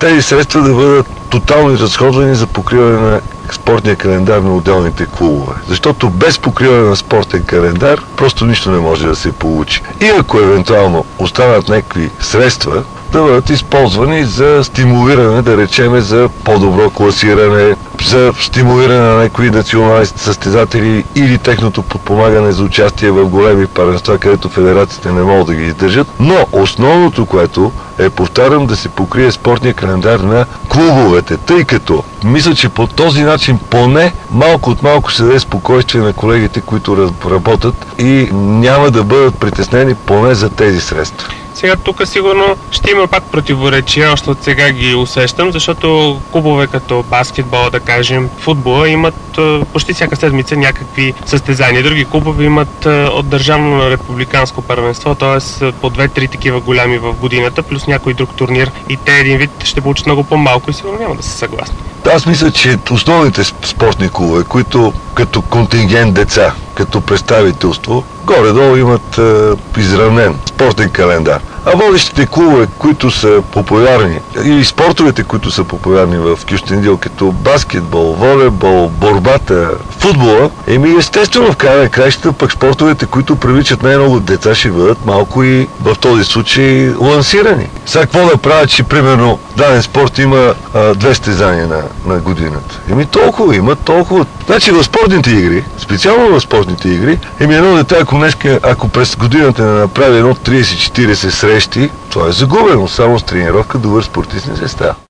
тези средства да бъдат тотално изразходвани за покриване на спортния календар на отделните клубове. Защото без покриване на спортен календар просто нищо не може да се получи. И ако евентуално останат някакви средства, да бъдат използвани за стимулиране, да речеме, за по-добро класиране, за стимулиране на някои национални състезатели или техното подпомагане за участие в големи първенства, където федерациите не могат да ги издържат. Но основното, което е, повтарям, да се покрие спортния календар на клубовете, тъй като мисля, че по този начин поне малко от малко ще даде спокойствие на колегите, които работят и няма да бъдат притеснени поне за тези средства. Сега тук сигурно ще има пак противоречия, още от сега ги усещам, защото клубове като баскетбола, да кажем, футбола имат почти всяка седмица някакви състезания. Други клубове имат от държавно на републиканско първенство, т.е. по 2-3 такива голями в годината, плюс някой друг турнир и те един вид ще получат много по-малко и сигурно няма да са съгласни. Аз мисля, че основните спортни клубове, които като контингент деца, като представителство, горе-долу имат изравнен спортен календар. А водещите клубове, които са популярни, или спортовете, които са популярни в Кюстендил, като баскетбол, волейбол, борбата, футбола, естествено в края на краищата пък спортовете, които привличат най-много деца, ще бъдат малко и в този случай лансирани. Сега какво да правят, че примерно даден спорт има 2 състезания на годината? Толкова има, толкова. Значи в спортните игри, специално в спортните игри, едно дете, ако през годината не направи 30-40 срещи, това е загубено. Само с тренировка добър спортист не се става.